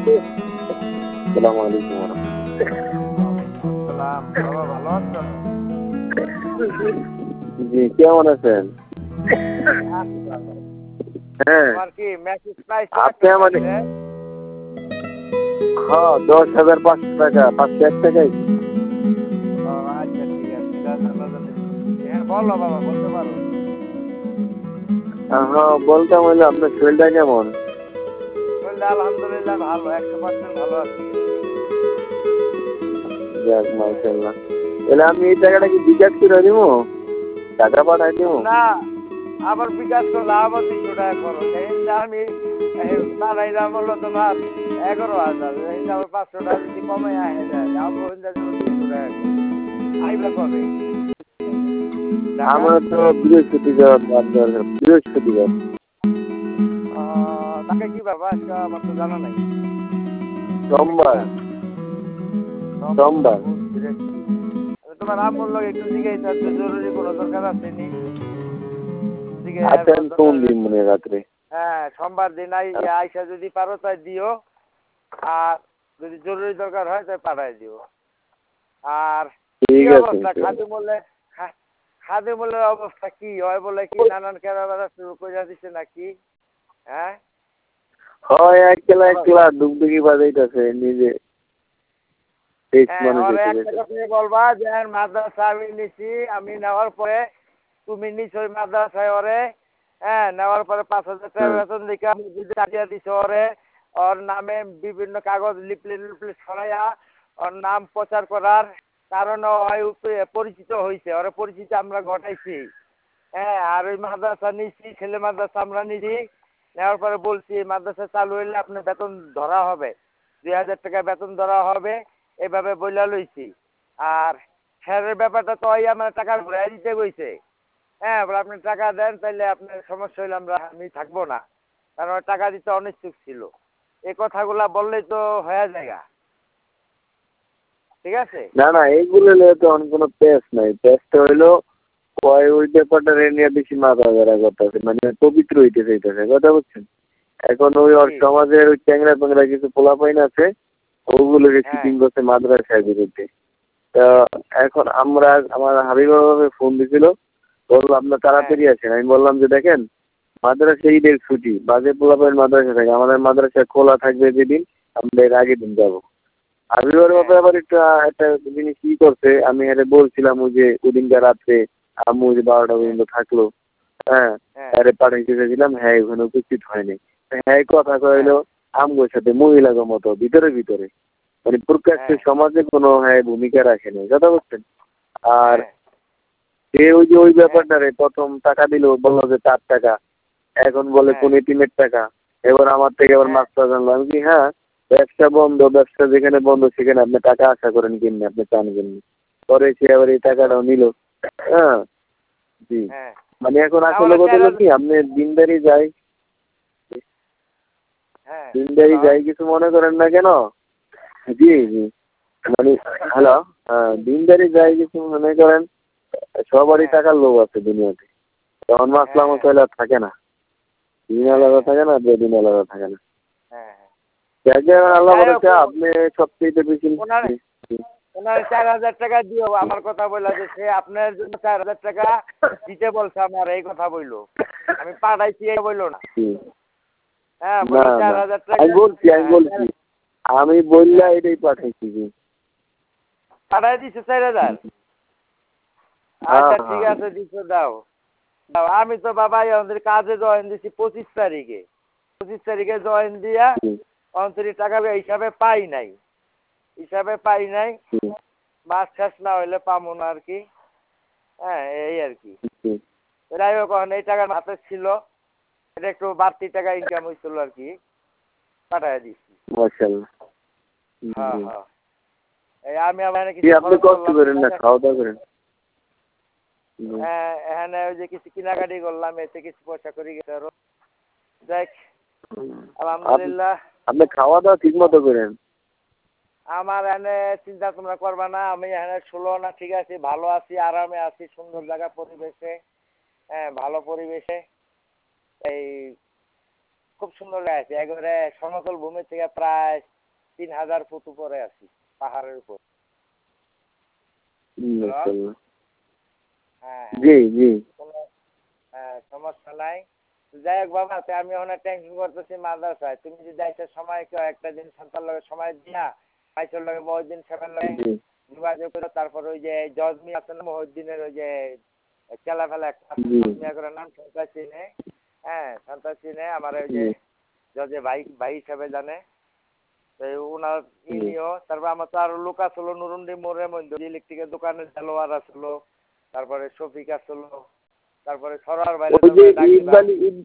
আসসালামু আলাইকুম ওয়া ওয়ালাইকুম আসসালাম। বাবা ভালো আছো? জি, কেমন আছেন? আছি ভালো। হ্যাঁ, তোমার কি মেসেজ পাইছো আপনি একটা আমার মেসেজ? হ্যাঁ 10,500 টাকা 501 টাকাই। ও আচ্ছা ঠিক আছে। যার জন্য দিচ্ছি। হ্যাঁ বলো বাবা বলতে পারো। হ্যাঁ, বলতাম হইলো আপনার শরীরটা কেমন? শরীরটা আলহামদুলিল্লাহ ভালো 100% ভালো আছি। যাক হ্যাঁ। মাশাআল্লাহ। তাহলে আমি এই টাকাটা কি বিকাশ করে দিবো? টাকা পাঠাই দিবো? না আবার বিকাশ করলে আবার 200 টাকা খরচ। এই যে আমি পাঠাইলাম হলো তোমার 11,000 এই যে আবার 500 টাকা যদি কমে আহে যায় আবার হইলে দেবো 200 টাকা করে। আইবা কবে টাকা? আমার তো বৃহস্পতিবার বাদ দরকার। বৃহস্পতিবার। তাকে কি ব্যাপার আজকে আমার তো জানা নাই। কি সোমবার। বার? সোমবার সোমবার। বুধ বৃহস্পতি। তোমার আম্মুর লগে একটু জিজ্ঞাসা তো জরুরি কোনো দরকার আছে নি? আচ্ছা জিজ্ঞাসা আমি ফোন দরকার। দিই মনে রাত্রে। হ্যাঁ সোমবার দিন আইসা যদি পারো তাই দিও। আর যদি জরুরি দরকার হয় তাই পাঠাই দিও। আর কি ঠিক আছে অবস্থা খাদিমুলের অবস্থা কি হয় বলে কি নানান কেরাবেলা শুরু করে দিচ্ছে নাকি? হ্যাঁ হয় একলা একলা ডুগডুগি বাজাইতেছে নিজে টেক্সট হ্যাঁ মানুষ ওরে এসে একটা গেছে। কথা বলবা যে মাদ্রাসা আমি নিছি আমি নেওয়ার পরে তুমি নিছ ওই মাদ্রাসায় ওরে হ্যাঁ নেওয়ার পরে 5,000 টাকা হ্যাঁ বেতন দিকে আমি যদি কাটিয়ে দিছ ওরে ওর নামে বিভিন্ন কাগজ লিপলে ছড়াইয়া ওর নাম প্রচার করার কারণে পরিচিত হয়েছে ওরে পরিচিত আমরা ঘটাইছি। হ্যাঁ আর ওই মাদ্রাসা নিছি ছেলে মাদ্রাসা আমরা নিছি নেওয়ার পরে বলছি এই মাদ্রাসা চালু হইলে আপনার বেতন ধরা হবে 2,000 টাকা বেতন ধরা হবে এভাবে বইলা লইছি। আর স্যারের ব্যাপারটা তো ওই আমার টাকা ঘুরাই দিতে কইছে। হ্যাঁ এবার আপনি টাকা দেন তাহলে আপনার সমস্যা হইলে আমি থাকবো না কারণ ওর টাকা দিতে অনিচ্ছুক ছিল। এই কথাগুলা বললেই তো হয়ে যায় ঠিক আছে? না না এইগুলো নিয়ে তো অন্য কোনো পেস নাই। পেসটা হইলো ওই ব্যাপারটা নিয়ে বেশি মাথা ধরা করতেছে মানে পবিত্র হইতে চাইতেছে কথা বুঝছেন। এখন ওই ওর কি সমাজের ওই ট্যাংরা প্যাংরা কিছু পোলাপাইন আছে ওগুলোকে হ্যাঁ শুটিং করছে মাদ্রাসার বিরুদ্ধে। তা এখন আমার হাবিবুর ভাবে ফোন দিছিল বললো আপনার হ্যাঁ তাড়াতাড়ি আছেন। আমি বললাম যে দেখেন মাদ্রাসা ঈদের ছুটি বাজে পোলাপাইন মাদ্রাসা থাকে আমাদের মাদ্রাসা খোলা থাকবে যেদিন আমরা এর আগের দিন যাবো। হাবিবুর হ্যাঁ ব্যাপারে আবার একটু একটা জিনিস কি করছে আমি আরে বলছিলাম ওই যে ওদিনকার রাত্রে আম্মু যে 12টা হ্যাঁ পর্যন্ত থাকলো। হ্যাঁ হ্যাঁ আরে পাঠাইতে চাইছিলাম হ্যাঁ ওখানে উপস্থিত হয়নি। হ্যাঁ কথা হ্যাঁ কইলো আমগোর সাথে মহিলাদের মতো ভিতরে ভিতরে মানে প্রকাশ্যে হ্যাঁ সমাজে কোনো হ্যাঁ ভূমিকা রাখেনি কথা বলছেন। আর হ্যাঁ সে ওই যে ওই হ্যাঁ ব্যাপারটারে প্রথম টাকা দিল বললো যে 4 টাকা এখন বলে হ্যাঁ কোন এটিমের টাকা। এবার আমার থেকে আবার হ্যাঁ মাস্টার জানলো আমি কি হ্যাঁ ব্যবসা বন্ধ ব্যবসা যেখানে বন্ধ সেখানে আপনি টাকা আশা করেন কিননি আপনি চান কিননি। পরে সে আবার এই এখন টাকাটাও নিল। হ্যাঁ জি হ্যাঁ মানে এখন তাহলে আসলে কথা হলো কি আপনি দিনদারি যাই হ্যাঁ দিনদারি বলো যাই কিছু মনে করেন না কেন। জি জি মানে হ্যালো দিনদারি যাই কিছু মনে করেন সবারই হ্যাঁ টাকার লোভ আছে দুনিয়াতে। তখন মাসলা হ্যাঁ হ্যাঁ মশলা থাকে না দিন হ্যাঁ আলাদা হ্যাঁ থাকে না বেদিন আলাদা থাকে না। হ্যাঁ হ্যাঁ আল্লাহ যাই হোক বলেছে আপনি সবচেয়ে বেশি ওনার জি, জি, ওনার 4,000 টাকা দিও আমার কথা বললা যে সে আপনার জন্য 4,000 টাকা দিতে বলছে আমার এই কথা বললো আমি পাঠাইছি এই বললো না। জি। হ্যাঁ না বললো চার না হাজার আমি টাকা বলছি আমি বলছি আমি বললা হ্যাঁ এটাই পাঠাইছি জি। পাঠাই দিছে 4,000। হ্যাঁ আচ্ছা ঠিক হ্যাঁ আছে দিছো দাও দাও আমি তো বাবা আমাদের কাজে জয়েন দিছি 25 তারিখে 25 তারিখে জয়েন দিয়া জি, 29 টাকা হিসাবে পাই নাই জি, মাস শেষ না হইলে পাবো না আর কি। হ্যাঁ এই আর কি জি। যাই হোক এখন এই টাকা হাতে ছিল এটা একটু বাড়তি টাকা ইনকাম হয়েছিল আর কি পাঠাই দিচ্ছি। মাশাআল্লাহ। হ্যাঁ জি। হ্যাঁ এই আমি আবার জি কিছু আপনি খরচ কষ্ট করলাম করেন না খাওয়া দাওয়া করেন। জি। এখানে ওই যে কিছু কেনাকাটি করলাম এতে কিছু পয়সা করে গেছে আরো দেখ আপ- আলহামদুলিল্লাহ। আপনি খাওয়া দাওয়া ঠিক মতো করেন। আমার এনে চিন্তা তোমরা করবা না আমি এখানে ষোলো না ঠিক আছে ভালো আছি আরামে আছি সুন্দর জায়গা পরিবেশে হ্যাঁ ভালো পরিবেশে এই খুব সুন্দর জায়গা আছে একেবারে সমতল ভূমি থেকে প্রায় 3000 ফুট উপরে আছি পাহাড়ের উপর। মাশাআল্লাহ। হ্যাঁ জি জি কোনো সমস্যা নাই। যাই হোক বাবা, আমি অনেক টেনশন করতেছি মাদ্রাসায়। তুমি যদি একটা সময় কেউ একটা দিন সন্তান লগে সময় দিয়া পাইছর লগে মহিউদ্দিন সাহেবের লগে জি যোগাযোগ করো। তারপর ওই যে জজমি আছে না মহিউদ্দিনের ওই যে খেলা ফেলা একটা জি নাম সন্ত্রাসী নে, হ্যাঁ সন্ত্রাসী নে আমার ওই যে জি জজে ভাই ভাই হিসাবে জানে। তো ওনার জি। নিও। তারপর আমার তো আরো লোক আসলো নুরুন্ডি মোড়ের মধ্যে ইলেকট্রিকের দোকানের দেলোয়ার আসলো, তারপরে শফিক আসলো, তারপরে সরার বাইরে ওই যে ডাকিবা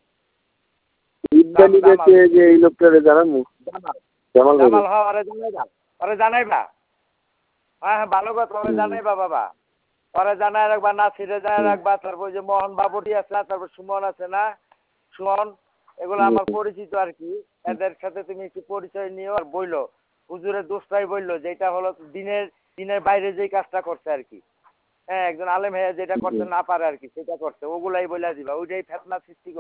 ঈদগালি জামাল বেচে যে এই লোকটারে জানামু জামাল জামাল ভাই। জামাল হ ওরে জানাইবা, ওরে জানাইবা। হ্যাঁ হ্যাঁ ভালো কথা, ওরে জানাইবা বাবা। ওরে জানাই রাখবা, নাসিরে জানাই রাখবা, তারপর যে মোহন বাবুটি আছে না, তারপর সুমন আছে না, সুমন, এগুলো আমার পরিচিত আর কি। এদের সাথে তুমি একটু পরিচয় নিও আর বইলো হুজুরের দোষটাই বললো, যেটা হলো দিনের দিনের বাইরে যেই কাজটা করছে আর কি। হ্যাঁ একজন আলেম হয়ে যেটা করতে না পারে আর কি, সেটা করছে, ওগুলাই বলে দিবা, ওইটাই ফেতনা সৃষ্টি